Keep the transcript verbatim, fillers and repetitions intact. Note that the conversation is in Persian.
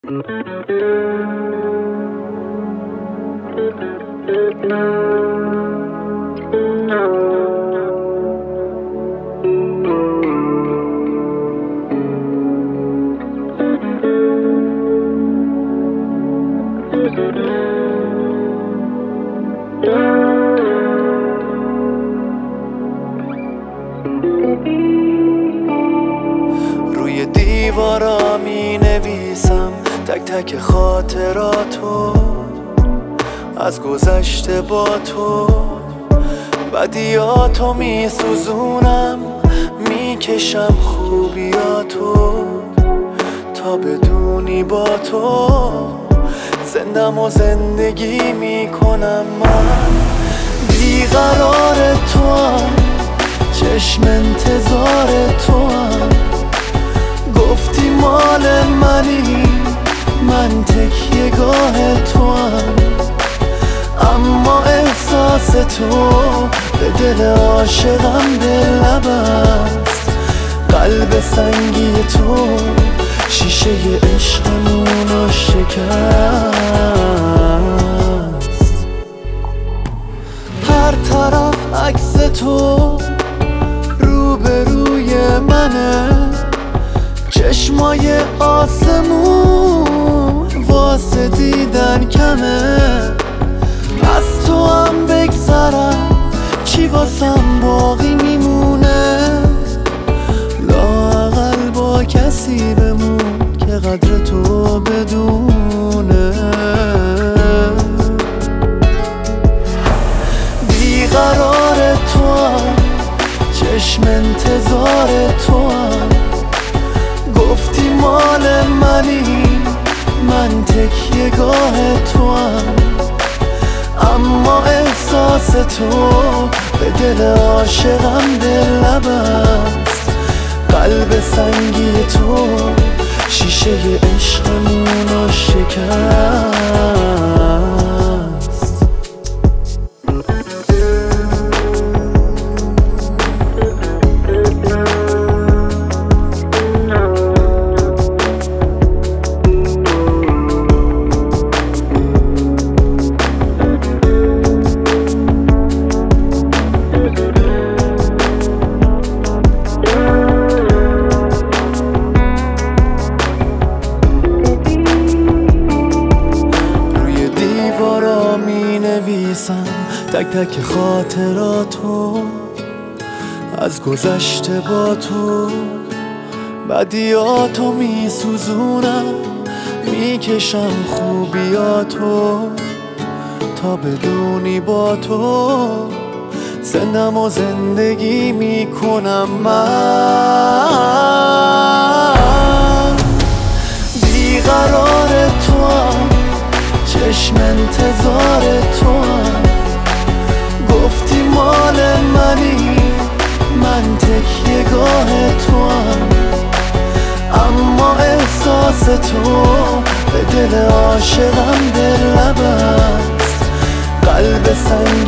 روی دیوارا می نویسم تک تک خاطراتو از گذشته با تو، بدیاتو می سوزونم میکشم خوبیاتو تا بدونی با تو زندم و زندگی میکنم. من بیقرار تو هم، چشم انتظار تو هم، گفتی مال منی، من تکیه گاه تو هم، اما احساس تو به دل عاشقم دل نبست. قلب سنگی تو شیشه عشقمونو شکست. هر طرف عکس تو روبروی منه، چشمای آسمون واسه دیدن کمه. از تو هم بگذرم چی واسم باقی میمونه، لااقل با کسی بمون که قدر تو بدونه. بیقرار تو هم، چشم انتظار تو هم، گفتی مال منی، من تکیه گاه تو هم، اما احساس تو به دل عاشقم دل نبست. قلب سنگی تو شیشه عشقمونو شکست. تک تک خاطراتو از گذشته با تو، بدیاتو می سوزونم میکشم خوبیاتو تا بدونی با تو زندم و زندگی میکنم. من بیقرار تو هم، چشم انتظار تو هم، گفتی مال منی، من تکیه گاه تو هم، اما احساس تو به دل عاشقم دل نبست. قلب سنگی